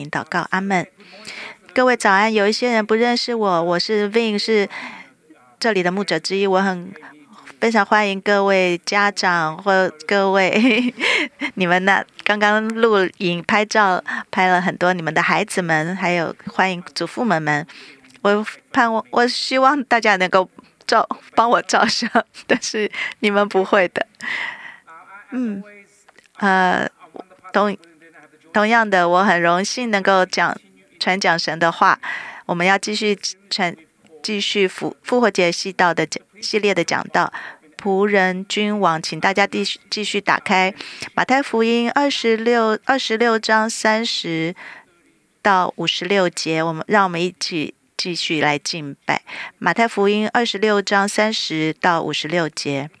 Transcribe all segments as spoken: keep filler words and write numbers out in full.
祷告，阿们。各位早安，有一些人不认识我，我是 Vin， 是这里的牧者之一，我很非常欢迎各位家长或各位你们呢刚刚录影拍照拍了很多你们的孩子们，还有欢迎祖父母们。我盼望我希望大家能够照帮我照相，但是你们不会的。嗯，呃，同同样的，我很荣幸能够讲传讲神的话。我们要继续传，继续复复活节系道的系列的讲道。仆人君王，请大家继续继续打开马太福音二十六二十六章三十到五十六节，我们让我们一起继续来敬拜。马太福音二十六章三十到五十六节。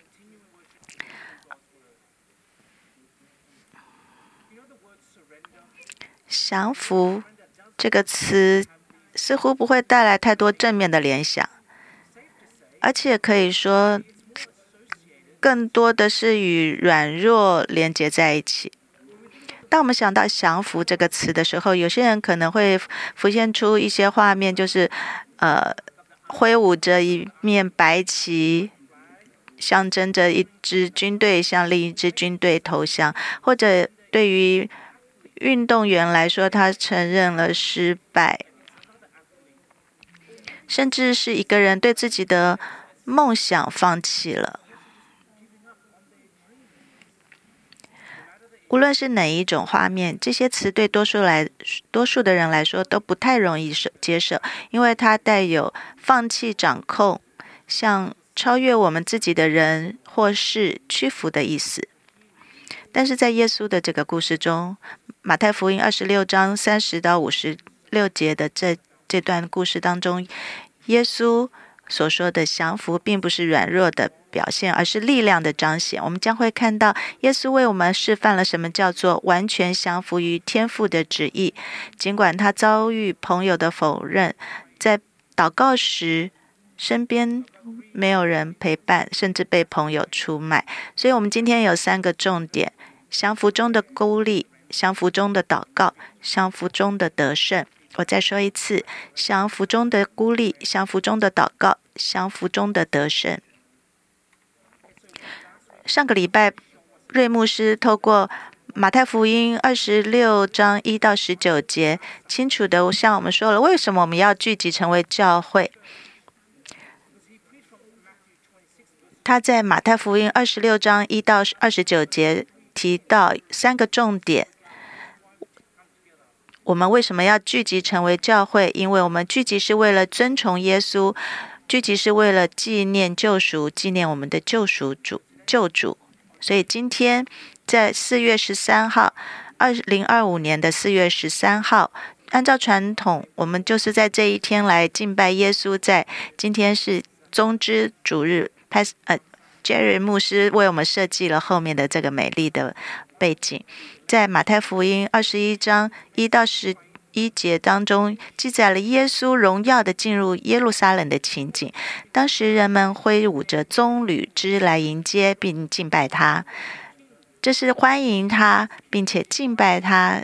降服这个词似乎不会带来太多正面的联想，而且可以说更多的是与软弱连接在一起。当我们想到降服这个词的时候，有些人可能会浮现出一些画面，就是呃挥舞着一面白旗，象征着一支军队向另一支军队投降，或者对于运动员来说，他承认了失败，甚至是一个人对自己的梦想放弃了。无论是哪一种画面，这些词对多数来多数的人来说都不太容易接受，因为它带有放弃掌控，向超越我们自己的人或是屈服的意思。但是在耶稣的这个故事中，马太福音二十六章三十到五十六节的这这段故事当中，耶稣所说的降服并不是软弱的表现，而是力量的彰显。我们将会看到耶稣为我们示范了什么叫做完全降服于天父的旨意。尽管他遭遇朋友的否认，在祷告时身边没有人陪伴，甚至被朋友出卖。所以我们今天有三个重点：降服中的孤立，降服中的祷告，降服中的得胜。我再说一次，降服中的孤立，降服中的祷告，降服中的得胜。上个礼拜，瑞牧师透过马太福音二十六章一到十九节，清楚的向我们说了为什么我们要聚集成为教会。他在马太福音二十六章一到二十九节提到三个重点。我们为什么要聚集成为教会？因为我们聚集是为了遵从耶稣，聚集是为了纪念救赎，纪念我们的救赎主救主。所以今天在四月十三号，二零二五年的四月十三号，按照传统，我们就是在这一天来敬拜耶稣。在今天是宗之主日，呃 Jerry 牧师为我们设计了后面的这个美丽的背景。在马太福音二十一章一到十一节当中，记载了耶稣荣耀的进入耶路撒冷的情景。当时人们挥舞着棕榈枝来迎接并敬拜他，这是欢迎他并且敬拜他，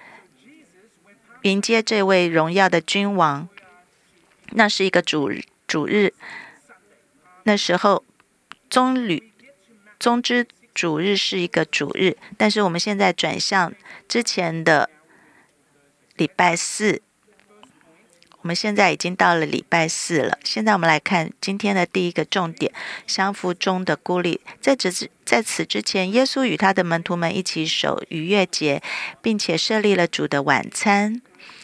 迎接这位荣耀的君王。那是一个主主日，那时候棕榈棕枝主日是一个主日，但是我们现在转向之前的礼拜四，我们现在已经到了礼拜四了。现在我们来看今天的第一个重点：降服中的孤立。在此在此之前，耶稣与他的门徒们一起守逾越节，并且设立了主的晚餐。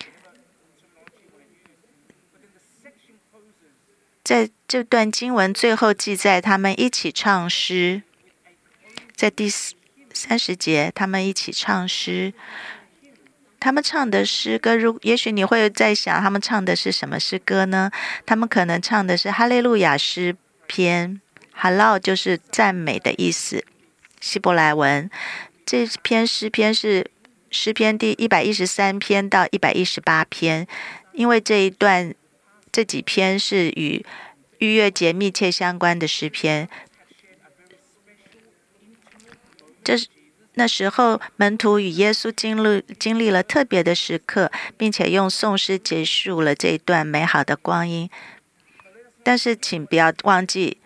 在这段经文最后记载，他们一起唱诗。在第三十节，他们一起唱诗。他们唱的诗歌，也许你会在想，他们唱的是什么诗歌呢？他们可能唱的是哈利路亚诗篇，哈劳就是赞美的意思，希伯来文。这篇诗篇是诗篇第一百一十三篇到一百一十八篇，因为这一段这几篇是与逾越节密切相关的诗篇。这那时候门徒与耶稣经历经历了特别的时刻，并且用颂诗结束了这一段美好的光阴。但是请不要忘记，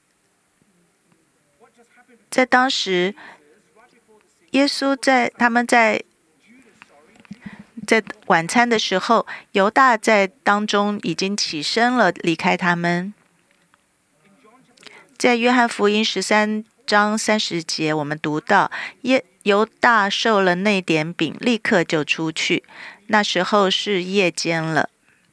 在当时耶稣在他们在在晚餐的时候，犹大在当中已经起身了，离开他们。在约翰福音十三章三十节，我们读到耶犹大受了那点饼，立刻就出去。那时候是夜间了。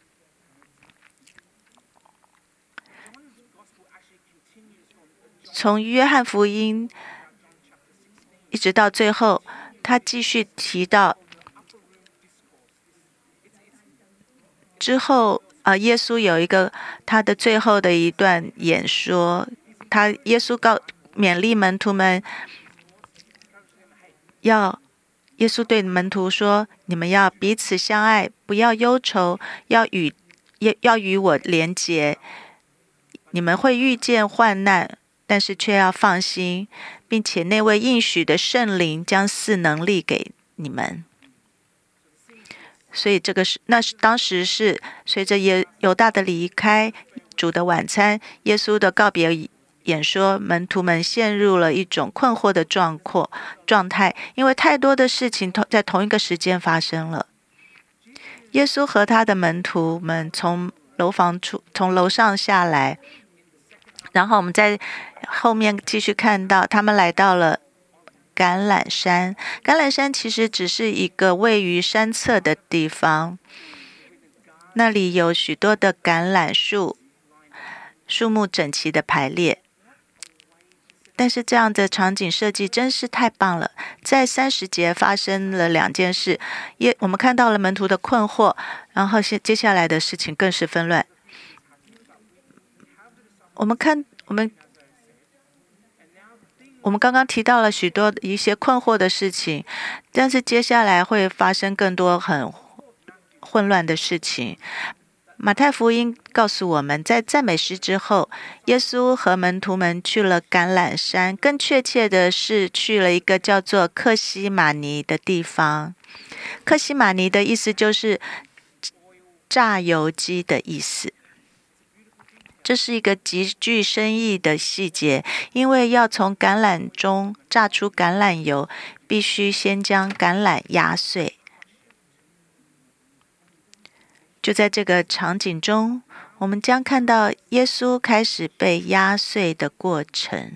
从约翰福音一直到最后，他继续提到之后啊、呃，耶稣有一个他的最后的一段演说，他耶稣告勉励门徒们要，耶稣对门徒说：“你们要彼此相爱，不要忧愁，要与要要与我连结。你们会遇见患难，但是却要放心，并且那位应许的圣灵将赐能力给你们。”所以这个是那是当时是随着耶犹大的离开，主的晚餐，耶稣的告别演说，门徒们陷入了一种困惑的状况状态，因为太多的事情在同一个时间发生了。耶稣和他的门徒们从楼房出，从楼上下来，然后我们在后面继续看到，他们来到了橄榄山。橄榄山其实只是一个位于山侧的地方，那里有许多的橄榄树，树木整齐的排列。但是这样的场景设计真是太棒了。在三十节发生了两件事，也我们看到了门徒的困惑，然后接下来的事情更是纷乱。我们看我们我们刚刚提到了许多一些困惑的事情，但是接下来会发生更多很混乱的事情。马太福音告诉我们，在赞美诗之后，耶稣和门徒们去了橄榄山，更确切的是去了一个叫做客西马尼的地方。客西马尼的意思就是榨油机的意思。这是一个极具深意的细节，因为要从橄榄中榨出橄榄油，必须先将橄榄压碎。就在这个场景中，我们将看到耶稣开始被压碎的过程。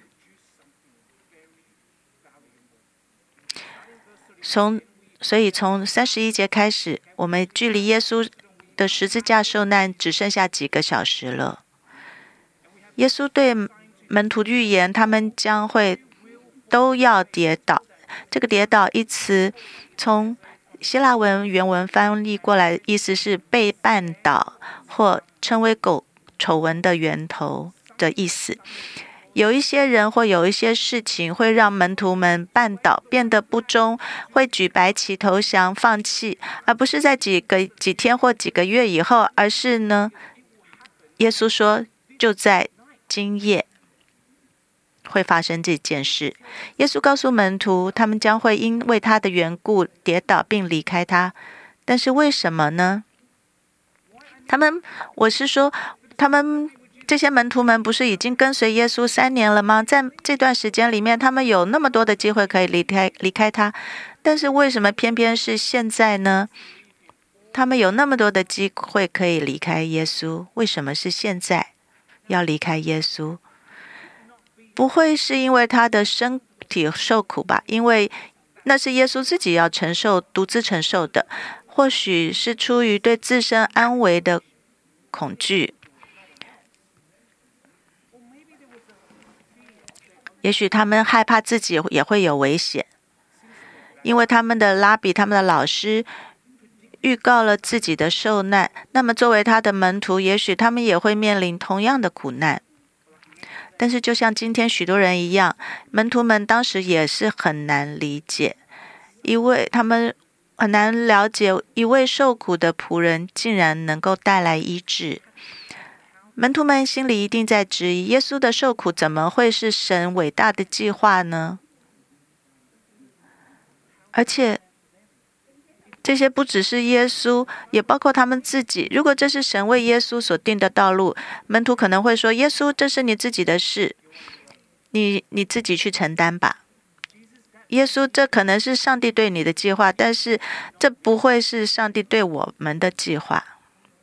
从所以从三十一节开始，我们距离耶稣的十字架受难只剩下几个小时了。耶稣对门徒预言，他们将会都要跌倒。这个跌倒一词从希腊文原文翻译过来，意思是被绊倒，或称为狗丑闻的源头的意思。有一些人或有一些事情会让门徒们绊倒，变得不忠，会举白旗投降放弃，而不是在几个几天或几个月以后，而是呢，耶稣说就在今夜会发生这件事。耶稣告诉门徒，他们将会因为他的缘故跌倒并离开他。但是为什么呢？他们，我是说，他们这些门徒们不是已经跟随耶稣三年了吗？在这段时间里面，他们有那么多的机会可以离开离开他，但是为什么偏偏是现在呢？他们有那么多的机会可以离开耶稣，为什么是现在要离开耶稣？不会是因为他的身体受苦吧？因为那是耶稣自己要承受、独自承受的。或许是出于对自身安危的恐惧，也许他们害怕自己也会有危险，因为他们的拉比、他们的老师预告了自己的受难。那么作为他的门徒，也许他们也会面临同样的苦难。但是就像今天许多人一样，门徒们当时也是很难理解，因为他们很难了解一位受苦的仆人竟然能够带来医治。门徒们心里一定在质疑，耶稣的受苦怎么会是神伟大的计划呢？ 而且这些不只是耶稣，也包括他们自己。如果这是神为耶稣所定的道路，门徒可能会说：耶稣，这是你自己的事，你你自己去承担吧。耶稣，这可能是上帝对你的计划，但是这不会是上帝对我们的计划。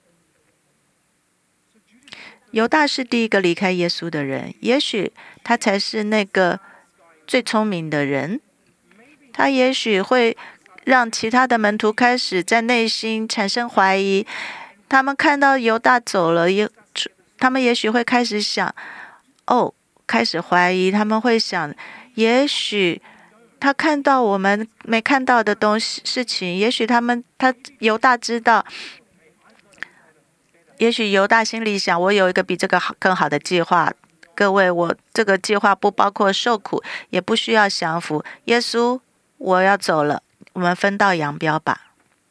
犹大是第一个离开耶稣的人，也许他才是那个最聪明的人，他也许会让其他的门徒开始在内心产生怀疑。他们看到犹大走了，也他们也许会开始想，哦，开始怀疑。他们会想，也许他看到我们没看到的东西事情，也许他们他犹大知道。也许犹大心里想，我有一个比这个好更好的计划。各位，我这个计划不包括受苦，也不需要降服。耶稣，我要走了，我们分道扬镳吧。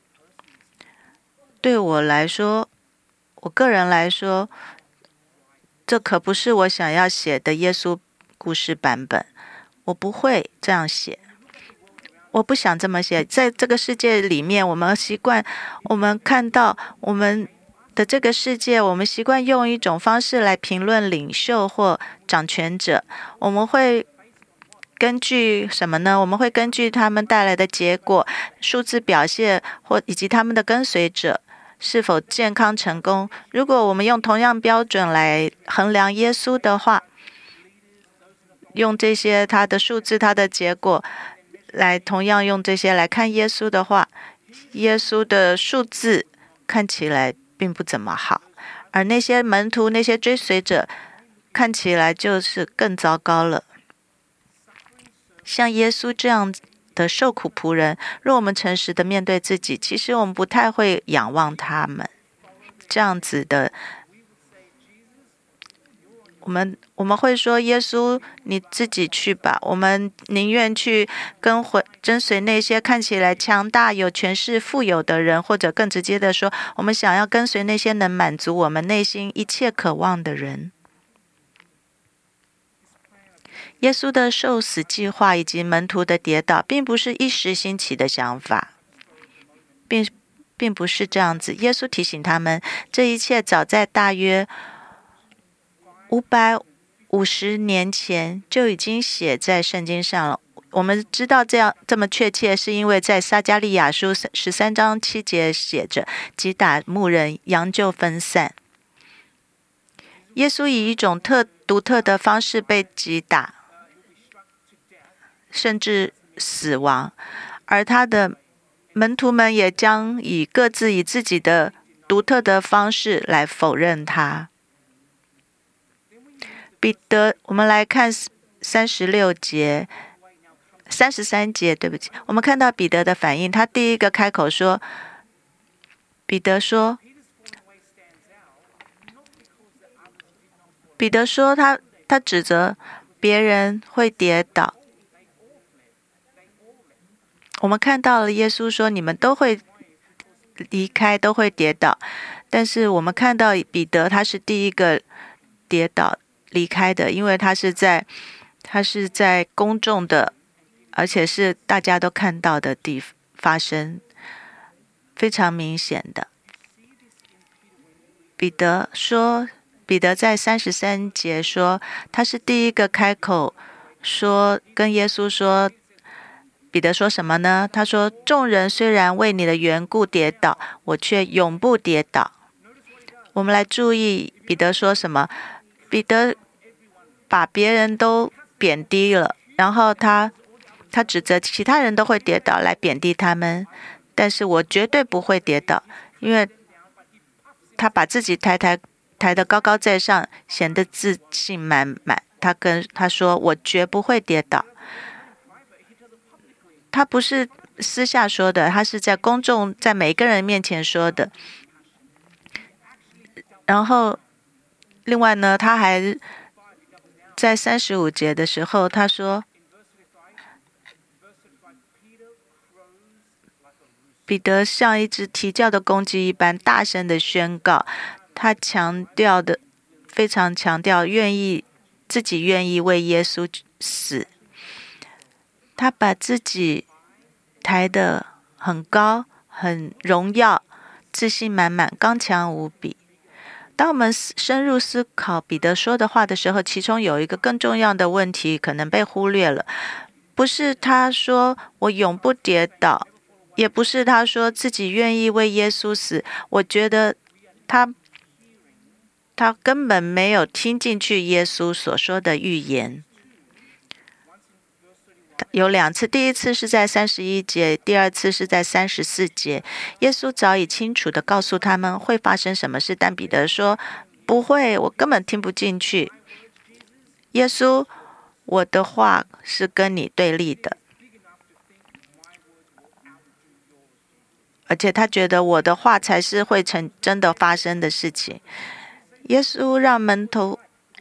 对我来说，我个人来说，这可不是我想要写的耶稣故事版本。我不会这样写，我不想这么写。在这个世界里面，我们习惯，我们看到我们的这个世界，我们习惯用一种方式来评论领袖或掌权者。我们会根据什么呢？我们会根据他们带来的结果、数字表现，或以及他们的跟随者是否健康成功。如果我们用同样标准来衡量耶稣的话，用这些他的数字、他的结果来同样用这些来看耶稣的话，耶稣的数字看起来并不怎么好，而那些门徒、那些追随者看起来就是更糟糕了。像耶稣这样的受苦仆人，若我们诚实的面对自己，其实我们不太会仰望他们这样子的。我们我们会说，耶稣你自己去吧。我们宁愿去跟回跟随那些看起来强大、有权势、富有的人，或者更直接的说，我们想要跟随那些能满足我们内心一切渴望的人。耶稣的受死计划以及门徒的跌倒，并不是一时兴起的想法，并并不是这样子。耶稣提醒他们，这一切早在大约五百五十年前就已经写在圣经上了。我们知道这样这么确切，是因为在撒迦利亚书十三章七节写着：击打牧人，羊就分散。耶稣以一种特独特的方式被击打，甚至死亡，而他的门徒们也将以各自以自己的独特的方式来否认他。彼得，我们来看三十六节、三十三节，对不起，我们看到彼得的反应。他第一个开口说：“彼得说，彼得说他他指责别人会跌倒。我们看到了耶稣说，你们都会离开，都会跌倒。但是我们看到彼得，他是第一个跌倒离开的，因为他是在他是在公众的，而且是大家都看到的地方发生，非常明显的。彼得说，彼得在三十三节说，他是第一个开口说，跟耶稣说。彼得说什么呢？他说：“众人虽然为你的缘故跌倒，我却永不跌倒。”我们来注意彼得说什么？彼得把别人都贬低了，然后他他指责其他人都会跌倒来贬低他们，但是我绝对不会跌倒，因为他把自己抬抬抬得高高在上，显得自信满满。他跟他说：“我绝不会跌倒。”他不是私下说的，他是在公众，在每个人面前说的。然后，另外呢，他还在三十五节的时候，他说：“彼得像一只啼叫的公鸡一般，大声的宣告。他强调的，非常强调，愿意自己愿意为耶稣死。他把自己抬得很高，很荣耀，自信满满，刚强无比。当我们深入思考彼得说的话的时候，其中有一个更重要的问题可能被忽略了，不是他说我永不跌倒，也不是他说自己愿意为耶稣死。我觉得他他根本没有听进去耶稣所说的预言。有两次，第一次是在三十一节，第二次是在三十四节。耶稣早已清楚地告诉他们会发生什么事，但彼得说不会，我根本听不进去。耶稣，我的话是跟你对立的，而且他觉得我的话才是会成真的发生的事情。耶稣让门徒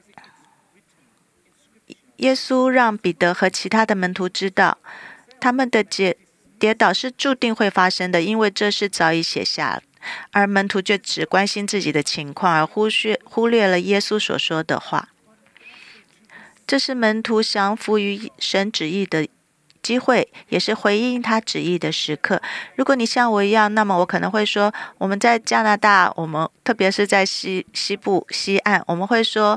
耶稣让彼得和其他的门徒知道，他们的跌跌倒是注定会发生的，因为这是早已写下了。而门徒却只关心自己的情况，而忽略忽略了耶稣所说的话。这是门徒降服于神旨意的机会，也是回应他旨意的时刻。如果你像我一样，那么我可能会说，我们在加拿大，我们特别是在西西部西岸，我们会说，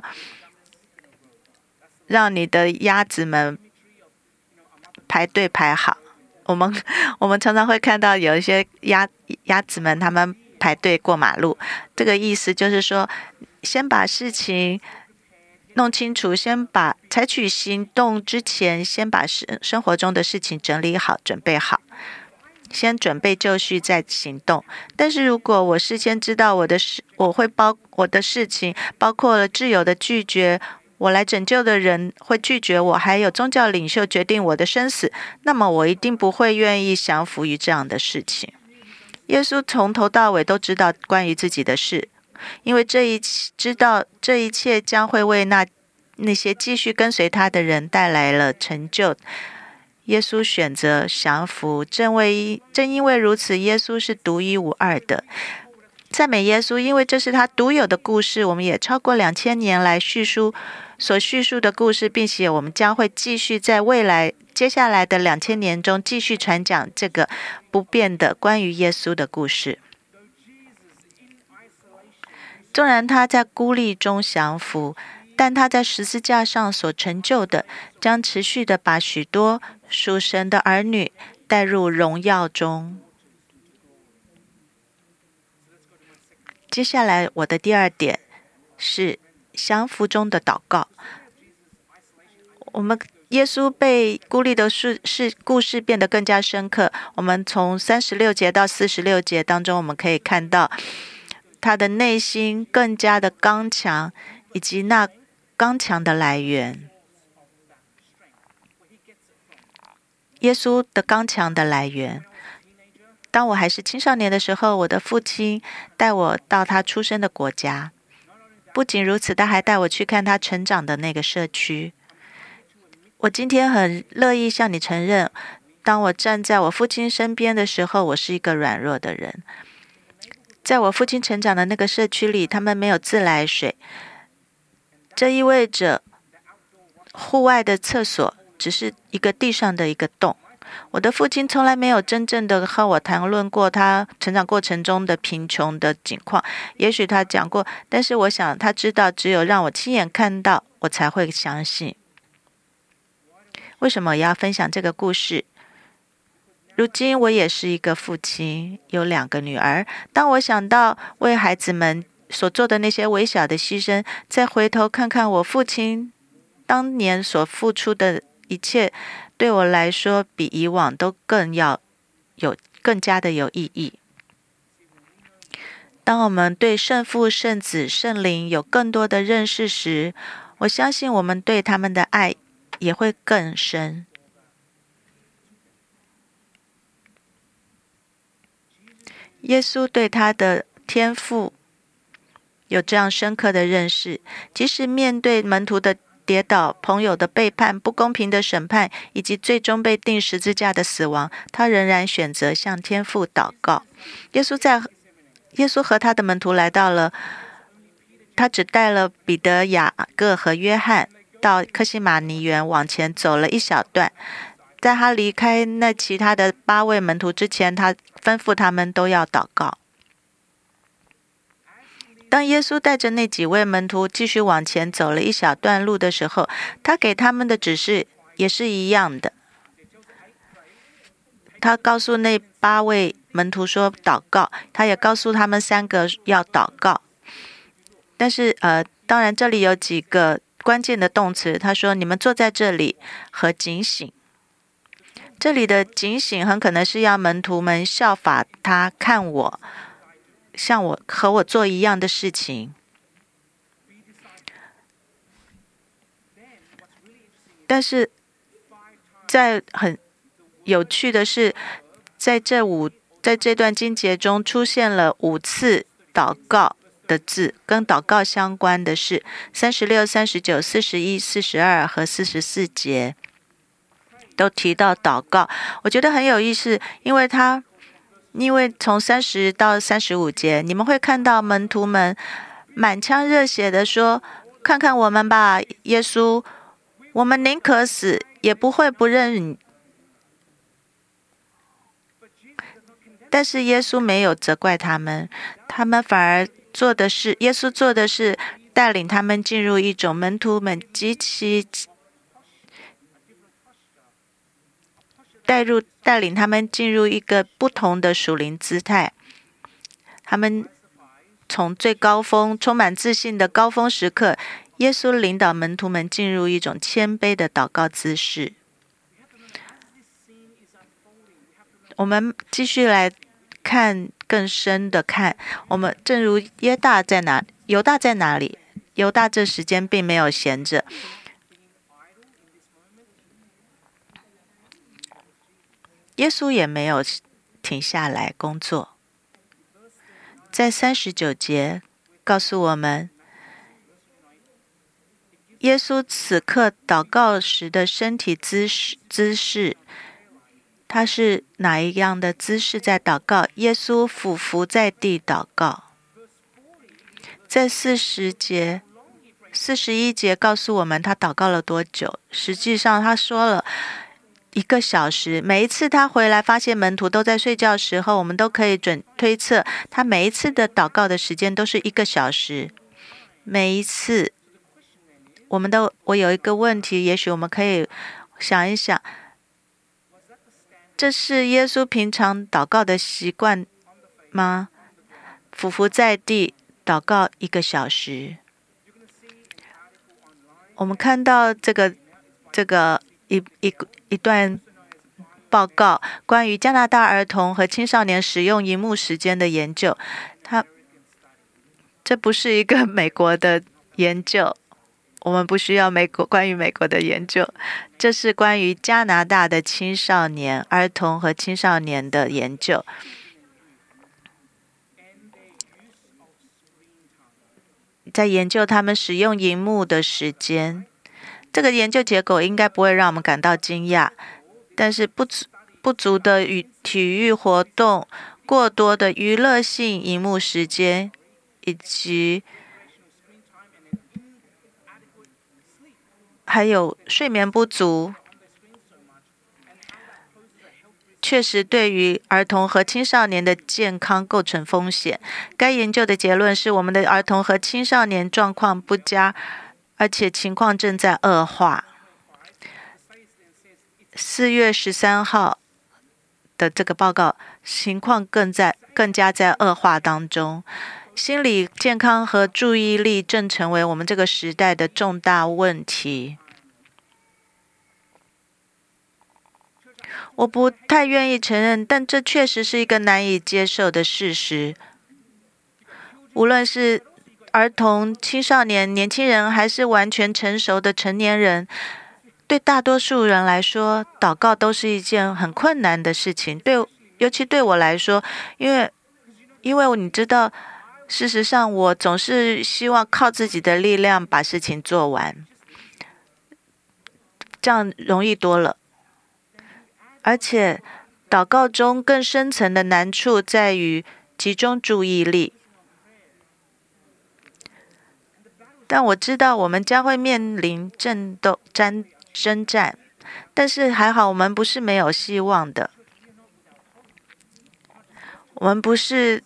让你的鸭子们排队排好。我们我们常常会看到有一些鸭鸭子们，他们排队过马路。这个意思就是说，先把事情弄清楚，先把采取行动之前，先把生生活中的事情整理好、准备好，先准备就绪再行动。但是如果我事先知道我的事，我会包我的事情包括了挚友的拒绝，我来拯救的人会拒绝我，还有宗教领袖决定我的生死，那么我一定不会愿意降服于这样的事情。耶稣从头到尾都知道关于自己的事，因为这一知道这一切将会为那那些继续跟随他的人带来了成就。耶稣选择降服，正为正因为如此，耶稣是独一无二的。赞美耶稣，因为这是他独有的故事，我们也超过两千年来叙述所叙述的故事，并且我们将会继续在未来接下来的两千年中继续传讲这个不变的关于耶稣的故事。纵然他在孤立中降服，但他在十字架上所成就的，将持续的把许多属神的儿女带入荣耀中。接下来我的第二点是降服中的祷告。我们耶稣被孤立的事是故事变得更加深刻。我们从三十六节到四十六节当中，我们可以看到他的内心更加的刚强，以及那刚强的来源。耶稣的刚强的来源。当我还是青少年的时候，我的父亲带我到他出生的国家。不仅如此，他还带我去看他成长的那个社区。我今天很乐意向你承认，当我站在我父亲身边的时候，我是一个软弱的人。在我父亲成长的那个社区里，他们没有自来水，这意味着户外的厕所只是一个地上的一个洞。我的父亲从来没有真正的和我谈论过他成长过程中的贫穷的境况，也许他讲过，但是我想他知道，只有让我亲眼看到，我才会相信。为什么我要分享这个故事？如今我也是一个父亲，有两个女儿。当我想到为孩子们所做的那些微小的牺牲，再回头看看我父亲当年所付出的一切，对我来说比以往都更要有更加的有意义。当我们对圣父、圣子、圣灵有更多的认识时，我相信我们对他们的爱也会更深。耶稣对他的天父有这样深刻的认识，即使面对门徒的跌倒、朋友的背叛、不公平的审判，以及最终被钉十字架的死亡，他仍然选择向天父祷告。耶稣在耶稣和他的门徒来到了，他只带了彼得、雅各和约翰到客西马尼园往前走了一小段， 在他离开那其他的八位门徒之前，他吩咐他们都要祷告。当耶稣带着那几位门徒继续往前走了一小段路的时候，他给他们的指示也是一样的。他告诉那八位门徒说祷告，他也告诉他们三个要祷告。但是呃，当然这里有几个关键的动词，他说你们坐在这里和警醒。这里的警醒很可能是要门徒们效法他，看我，像我和我做一样的事情。但是在很有趣的是，在这五在这段经节中出现了五次祷告的字，跟祷告相关的是三十六、三十九、四十一、四十二和四十四节都提到祷告。我觉得很有意思，因为他因为从三十到三十五节，你们会看到门徒们满腔热血的说：看看我们吧，耶稣，我们宁可死也不会不认你。但是耶稣没有责怪他们，他们反而做的是，耶稣做的是带领他们进入一种门徒们极其带入带领他们进入一个不同的属灵姿态。他们从最高峰充满自信的高峰时刻，耶稣领导门徒们进入一种谦卑的祷告姿势。我们继续来看更深的看，我们正如耶大在哪，犹大在哪里？犹大这时间并没有闲着，耶稣也没有停下来工作。在三十九节告诉我们，耶稣此刻祷告时的身体姿势姿势，他是哪一样的姿势在祷告？耶稣俯伏在地祷告。在四十节、四十一节告诉我们他祷告了多久？实际上他说了一个小时。每一次他回来发现门徒都在睡觉的时候，我们都可以准推测他每一次的祷告的时间都是一个小时。每一次我们都我有一个问题，也许我们可以想一想，这是耶稣平常祷告的习惯吗？俯伏在地祷告一个小时。我们看到这个这个一一一段报告，关于加拿大儿童和青少年使用萤幕时间的研究。它这不是一个美国的研究，我们不需要美国关于美国的研究，这是关于加拿大的青少年、儿童和青少年的研究。在研究他们使用萤幕的时间。这个研究结果应该不会让我们感到惊讶，但是不足不足的与体育活动、过多的娱乐性萤幕时间，以及还有睡眠不足，确实对于儿童和青少年的健康构成风险。该研究的结论是，我们的儿童和青少年状况不佳，而且情况正在恶化。四月十三号的这个报告，情况更在更加在恶化当中。心理健康和注意力正成为我们这个时代的重大问题。我不太愿意承认，但这确实是一个难以接受的事实。无论是儿童、青少年、年轻人，还是完全成熟的成年人，对大多数人来说，祷告都是一件很困难的事情。对，尤其对我来说，因为因为你知道，事实上我总是希望靠自己的力量把事情做完，这样容易多了。而且祷告中更深层的难处在于集中注意力。但我知道我们将会面临争斗、争征战， 但是还好，我们不是没有希望的。我们不是，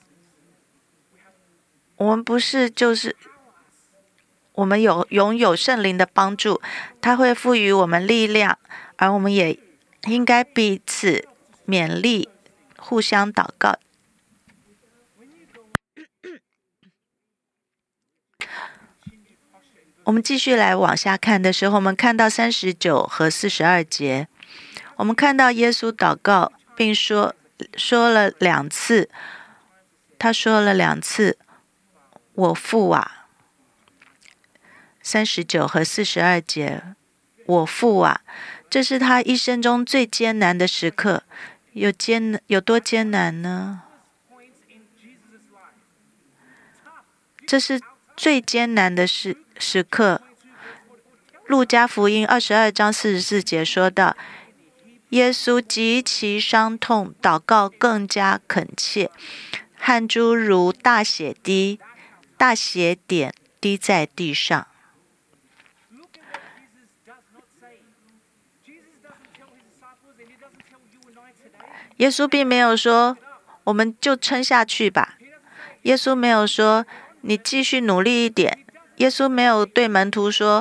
我们不是就是我们有拥有圣灵的帮助，他会赋予我们力量，而我们也应该彼此勉励，互相祷告。我们继续来往下看的时候，我们看到三十九和四十二节，我们看到耶稣祷告，并说说了两次，他说了两次，我父啊。三十九和四十二节，我父啊，这是他一生中最艰难的时刻，有艰有多艰难呢？这是最艰难的时时刻。路加福音二十二章四十四节说到，耶稣极其伤痛，祷告更加恳切，汗珠如大血滴，大血点滴在地上。耶稣并没有说我们就撑下去吧，耶稣没有说你继续努力一点，耶稣没有对门徒说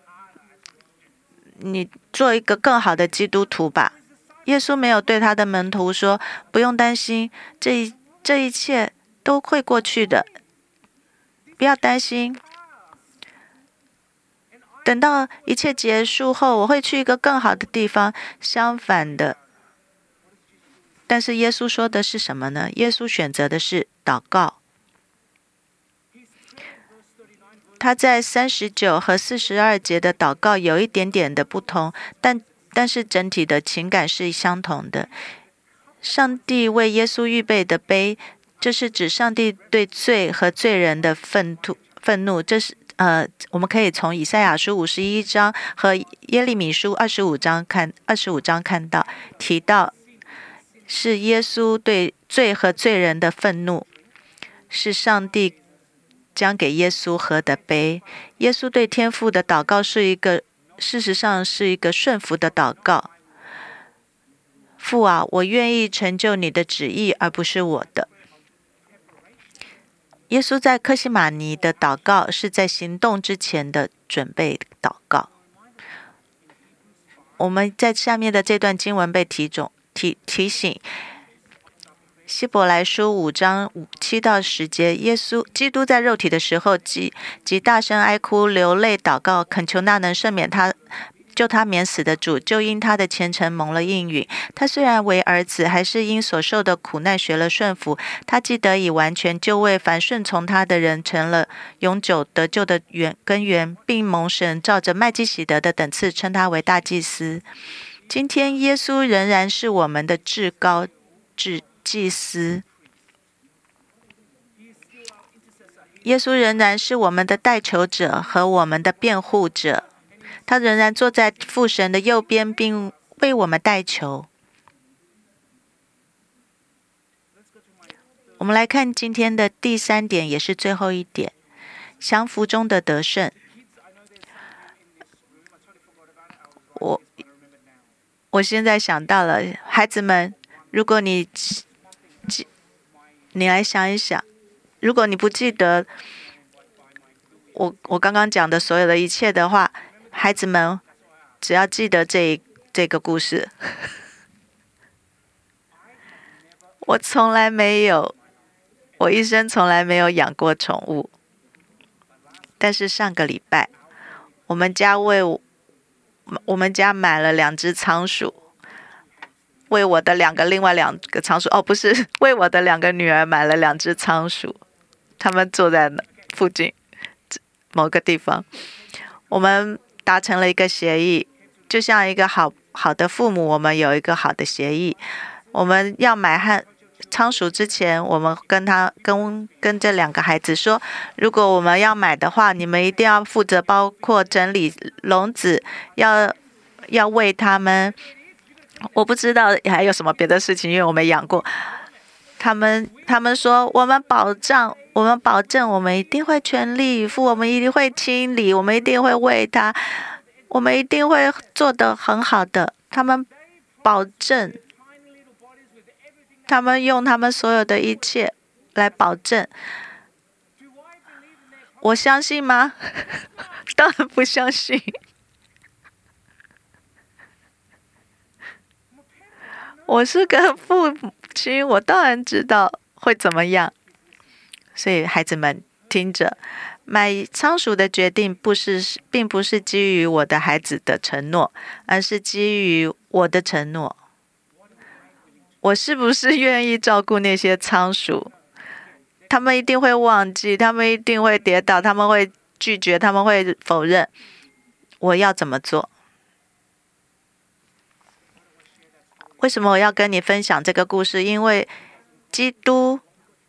你做一个更好的基督徒吧，耶稣没有对他的门徒说不用担心，这一这一切都会过去的，不要担心，等到一切结束后，我会去一个更好的地方。相反的，但是耶稣说的是什么呢？耶稣选择的是祷告。他在三十九和四十二节的祷告有一点点的不同，但但是整体的情感是相同的。上帝为耶稣预备的杯，这是指上帝对罪和罪人的愤怒。愤怒，这是呃，我们可以从以赛亚书五十一章和耶利米书二十五章看二十五章看到提到。是耶稣对罪和罪人的愤怒，是上帝将给耶稣喝的杯。耶稣对天父的祷告是一个，事实上是一个顺服的祷告。父啊，我愿意成就你的旨意，而不是我的。耶稣在客西马尼的祷告是在行动之前的准备祷告。我们在下面的这段经文被提中。提提醒，希伯来书五章五七到十节，耶稣基督在肉体的时候，即即大声哀哭、流泪祷告，恳求那能赦免他、救他免死的主，就因他的虔诚蒙了应允。他虽然为儿子，还是因所受的苦难学了顺服。他既得以完全，就为凡顺从他的人成了永久得救的源根源，并蒙神照着麦基洗德的等次称他为大祭司。今天耶稣仍然是我们的至高至祭司，耶稣仍然是我们的代求者和我们的辩护者，他仍然坐在父神的右边，并为我们代求。我们来看今天的第三点，也是最后一点，降服中的得胜。我我现在想到了，孩子们，如果你你来想一想，如果你不记得我我刚刚讲的所有的一切的话，孩子们只要记得这这个故事。我从来没有，我一生从来没有养过宠物，但是上个礼拜，我们家为我。我们家买了两只仓鼠，为我的两个另外两个仓鼠，哦，不是，为我的两个女儿买了两只仓鼠，他们坐在那附近某个地方。我们达成了一个协议，就像一个好好的父母，我们有一个好的协议。我们要买和仓鼠之前，我们跟他跟跟这两个孩子说，如果我们要买的话，你们一定要负责包括整理笼子，要要喂他们。我不知道还有什么别的事情，因为我没养过。他们他们说，我们保障，我们保证，我们一定会全力以赴，我们一定会清理，我们一定会喂他。 我们一定会做得很好的。他们保证，他们用他们所有的一切来保证。我相信吗？当然不相信。我是个父亲，我当然知道会怎么样。所以孩子们听着，买仓鼠的决定不是，并不是基于我的孩子的承诺，而是基于我的承诺。我是不是愿意照顾那些仓鼠？他们一定会忘记，他们一定会跌倒，他们会拒绝，他们会否认。我要怎么做？为什么我要跟你分享这个故事？因为基督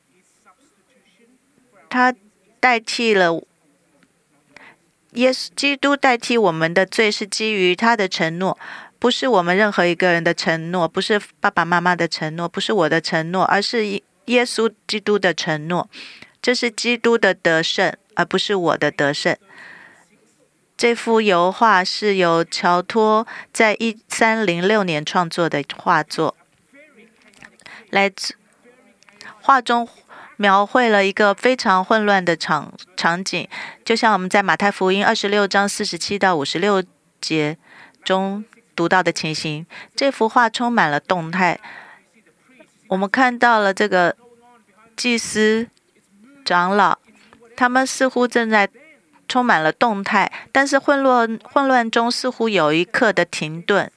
他代替了耶稣，基督代替我们的罪，是基于他的承诺，不是我们任何一个人的承诺，不是爸爸妈妈的承诺，不是我的承诺，而是耶稣基督的承诺。这是基督的得胜，而不是我的得胜。这幅油画是由乔托在一三零六年创作的画作，来自画中描绘了一个非常混乱的场场景，就像我们在马太福音二十六章四十七到五十六节中读到的情形。这幅画充满了动态，我们看到了这个祭司、长老，他们似乎正在充满了动态，但是混乱混乱中似乎有一刻的停顿。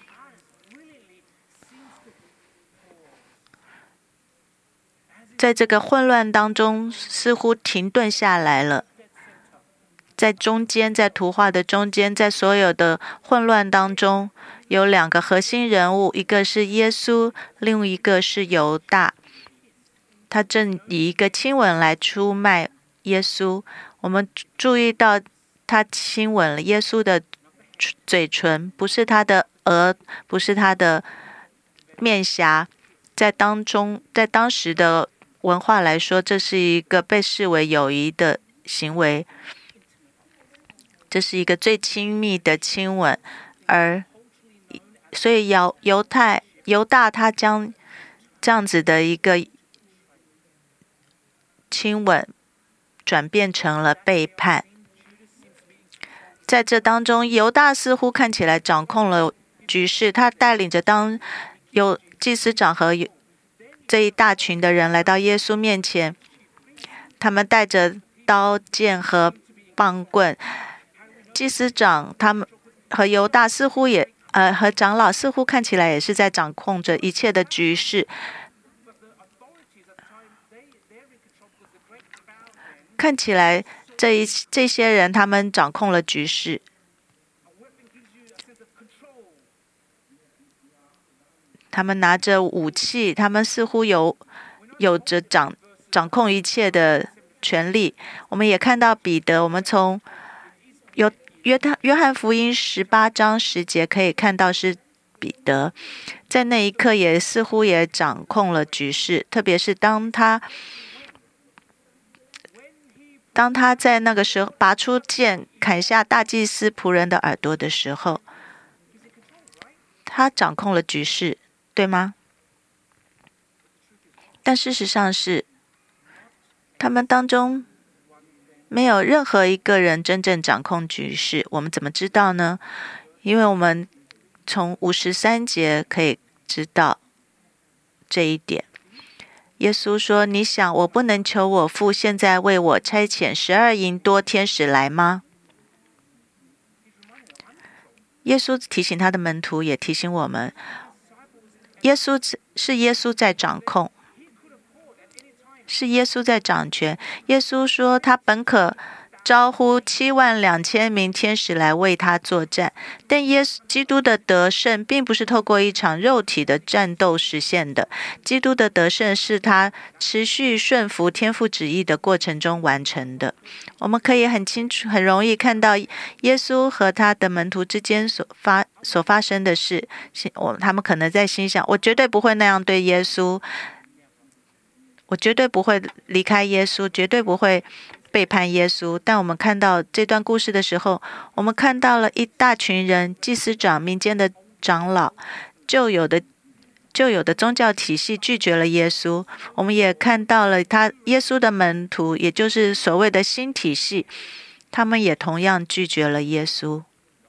在这个混乱当中，似乎停顿下来了。在中间，在图画的中间，在所有的混乱当中，有两个核心人物，一个是耶稣，另一个是犹大。他正以一个亲吻来出卖耶稣。我们注意到他亲吻了耶稣的嘴唇，不是他的额，不是他的面颊。在当中，在当时的文化来说，这是一个被视为友谊的行为，这是一个最亲密的亲吻。而所以犹犹太犹大他将这样子的一个亲吻转变成了背叛。在这当中，犹大似乎看起来掌控了局势，他带领着当有祭司长和这一大群的人来到耶稣面前，他们带着刀剑和棒棍。祭司长他们和犹大似乎也呃和长老似乎看起来也是在掌控着一切的局势。看起来这一这些人他们掌控了局势。他们拿着武器，他们似乎有有着掌掌控一切的权利。我们也看到彼得，我们从有约翰约翰福音十八章十节可以看到是彼得，在那一刻也似乎也掌控了局势，特别是当他当他在那个时候拔出剑砍下大祭司仆人的耳朵的时候，他掌控了局势，对吗？但事实上是，他们当中没有任何一个人真正掌控局势。我们怎么知道呢？因为我们从五十三节可以知道这一点。耶稣说：“你想我不能求我父现在为我差遣十二营多天使来吗？”耶稣提醒他的门徒，也提醒我们，耶稣是耶稣在掌控，是耶稣在掌权。耶稣说他本可招呼七万两千名天使来为他作战，但耶稣基督的得胜并不是透过一场肉体的战斗实现的。基督的得胜是他持续顺服天父旨意的过程中完成的。我们可以很清楚、很容易看到耶稣和他的门徒之间所发所发生的事。我他们可能在心想：我绝对不会那样对耶稣，我绝对不会离开耶稣，绝对不会背叛耶稣。但我们看到这段故事的时候，我们看到了一大群人，祭司长、民间的长老，旧有的旧有的宗教体系拒绝了耶稣。我们也看到了他耶稣的门徒，也就是所谓的新体系，他们也同样拒绝了耶稣。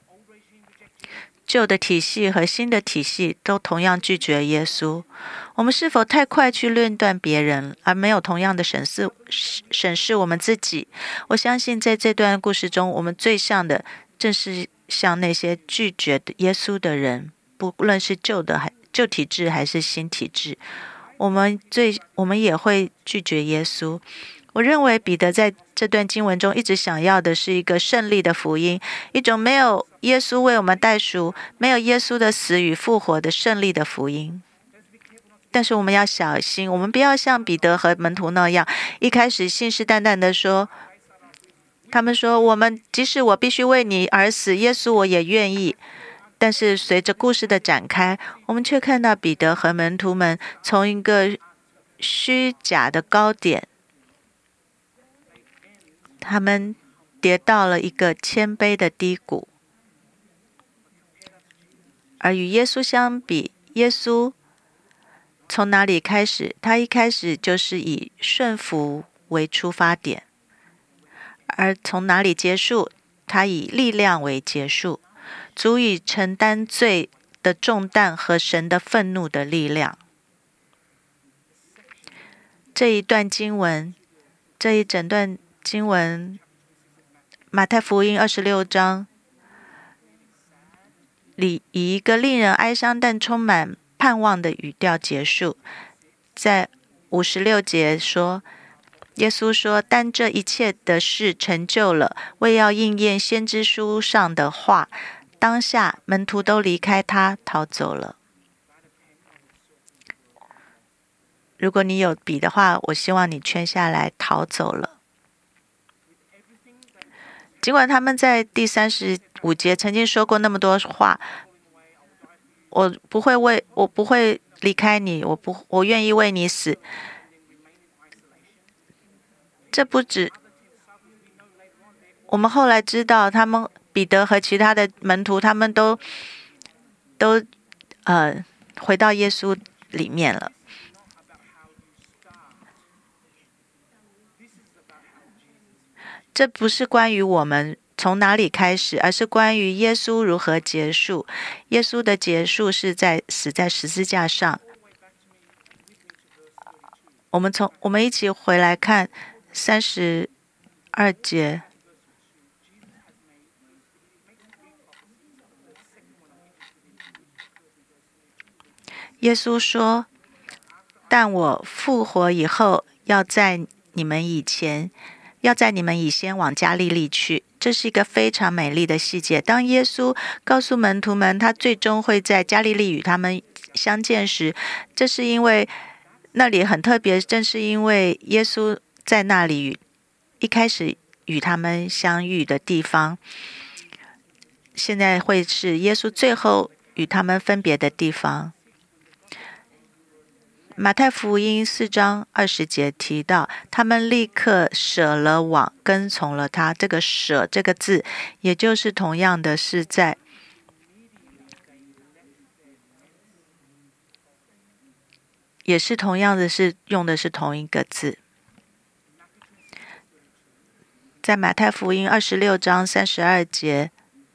旧的体系和新的体系都同样拒绝耶稣。我们是否太快去论断别人，而没有同样的审视审视我们自己？我相信在这段故事中，我们最像的正是像那些拒绝耶稣的人，不论是旧的还旧体制还是新体制，我们最我们也会拒绝耶稣。我认为彼得在这段经文中一直想要的是一个胜利的福音，一种没有耶稣为我们代赎，没有耶稣的死与复活的胜利的福音。但是我们要小心，我们不要像彼得和门徒那样，一开始信誓旦旦地说，他们说我们即使我必须为你而死，耶稣我也愿意。但是随着故事的展开，我们却看到彼得和门徒们从一个虚假的高点，他们跌到了一个谦卑的低谷。而与耶稣相比，耶稣从哪里开始？他一开始就是以顺服为出发点，而从哪里结束？他以力量为结束，足以承担罪的重担和神的愤怒的力量。这一段经文，这一整段经文，马太福音二十六章里以一个令人哀伤但充满盼望的语调结束。在五十六节说，耶稣说，但这一切的事成就了，为要应验先知书上的话。当下门徒都离开他，逃走了。如果你有笔的话，我希望你圈下来，逃走了。尽管他们在第三十五节曾经说过那么多话，我不会为我不会离开你，我不我愿意为你死。这不止，我们后来知道，他们彼得和其他的门徒，他们都都呃回到耶稣里面了。这不是关于我们从哪里开始，而是关于耶稣如何结束。耶稣的结束是在死在十字架上。我们从我们一起回来看三十二节。耶稣说：“但我复活以后，要在你们以前。”要在你们以先往加利利去。这是一个非常美丽的细节。当耶稣告诉门徒们他最终会在加利利与他们相见时，这是因为那里很特别，正是因为耶稣在那里与一开始与他们相遇的地方，现在会是耶稣最后与他们分别的地方。马太福音四章二十节提到，他们立刻舍了网，跟从了他。这个舍这个字，也就是同样的是在也是同样的是用的是同一个字。在马太福音二十六章三十二节，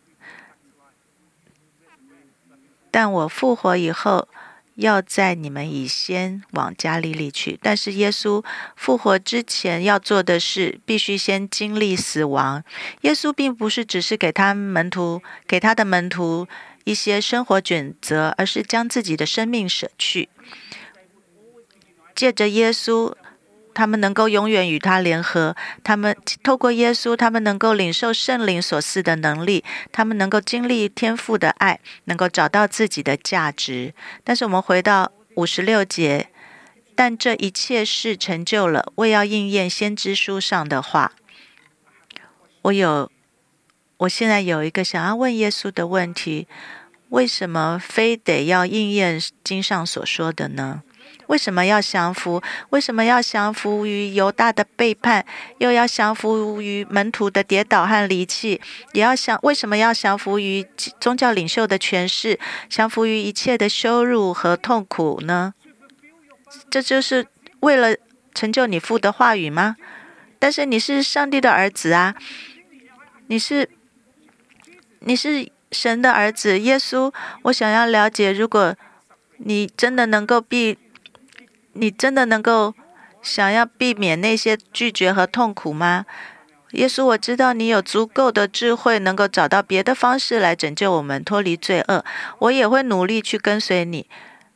但我复活以后，要在你们以先往加利利去。但是耶稣复活之前要做的事，必须先经历死亡。耶稣并不是只是给他门徒给他的门徒一些生活准则，而是将自己的生命舍去。借着耶稣，他们能够永远与他联合，他们透过耶稣，他们能够领受圣灵所赐的能力，他们能够经历天父的爱，能够找到自己的价值。但是我们回到五十六节，但这一切事成就了，为要应验先知书上的话。我有，我现在有一个想要问耶稣的问题：为什么非得要应验经上所说的呢？ 为什么要降服？为什么要降服于犹大的背叛，又要降服于门徒的跌倒和离弃，也要降？为什么要降服于宗教领袖的权势，降服于一切的羞辱和痛苦呢？这就是为了成就你父的话语吗？但是你是上帝的儿子啊，你是你是神的儿子，耶稣。我想要了解，如果你真的能够避，你真的能够想要避免那些拒绝和痛苦吗？耶稣，我知道你有足够的智慧，能够找到别的方式来拯救我们脱离罪恶。我也会努力去跟随你。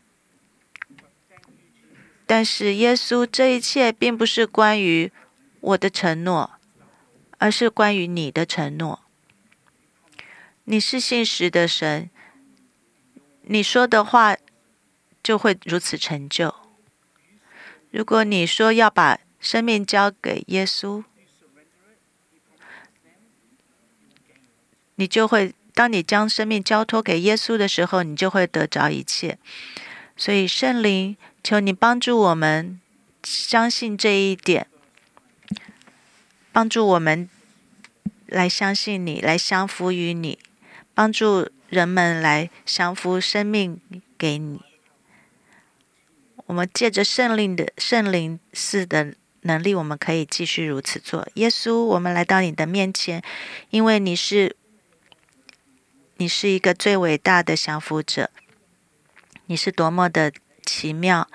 但是耶稣，这一切并不是关于我的承诺，而是关于你的承诺。你是信实的神，你说的话就会如此成就。如果你说要把生命交给耶稣，你就会，当你将生命交托给耶稣的时候，你就会得着一切。所以圣灵，求你帮助我们相信这一点，帮助我们来相信你，来降服于你，帮助人们来降服生命给你。我们借着圣灵的圣灵赐的能力，我们可以继续如此做。耶稣，我们来到你的面前，因为你是你是一个最伟大的降服者，你是多么的奇妙。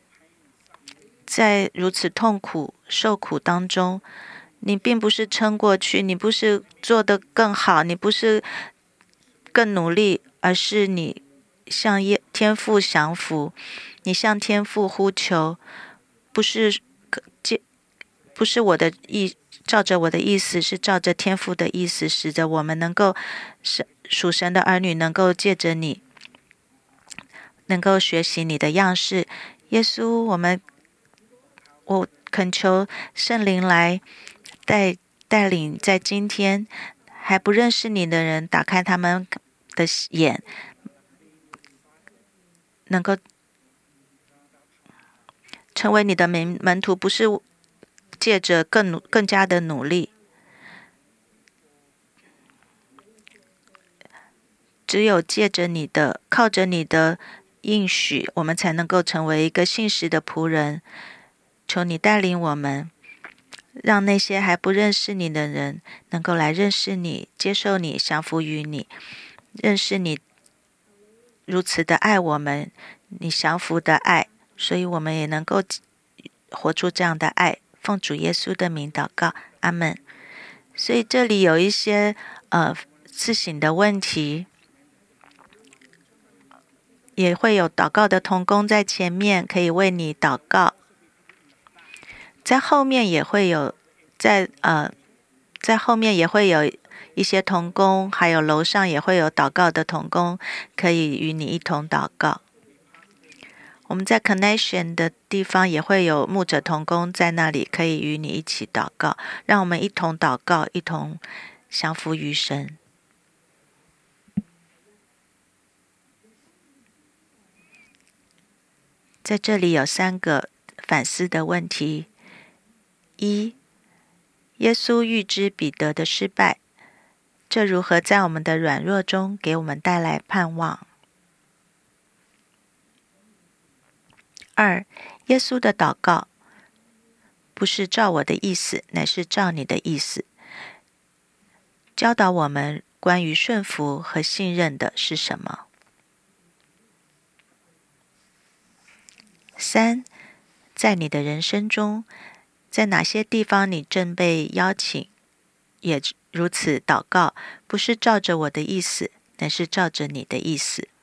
在如此痛苦受苦当中，你并不是撑过去，你不是做得更好，你不是更努力，而是你向天父降服，你向天父呼求，不是不是我的意，照着我的意思，是照着天父的意思，使得我们能够属神的儿女能够借着你，能够学习你的样式。耶稣，我们我恳求圣灵来带带领，在今天还不认识你的人，打开他们的眼，能够成为你的门门徒，不是借着更努更加的努力，只有借着你的，靠着你的应许，我们才能够成为一个信实的仆人。求你带领我们，让那些还不认识你的人能够来认识你，接受你，降服于你，认识你如此的爱我们，你降服的爱，所以我们也能够活出这样的爱。奉主耶稣的名祷告，阿们。所以这里有一些呃自省的问题，也会有祷告的同工在前面可以为你祷告，在后面也会有在呃在后面也会有一些同工，还有楼上也会有祷告的同工可以与你一同祷告。我们在 connection 的地方也会有牧者同工在那里，可以与你一起祷告，让我们一同祷告，一同降服于神。在这里有三个反思的问题：一、耶稣预知彼得的失败，这如何在我们的软弱中给我们带来盼望？二、耶稣的祷告不是照我的意思，乃是照你的意思。教导我们关于顺服和信任的是什么？三、在你的人生中，在哪些地方你正被邀请，也如此祷告，不是照着我的意思，乃是照着你的意思。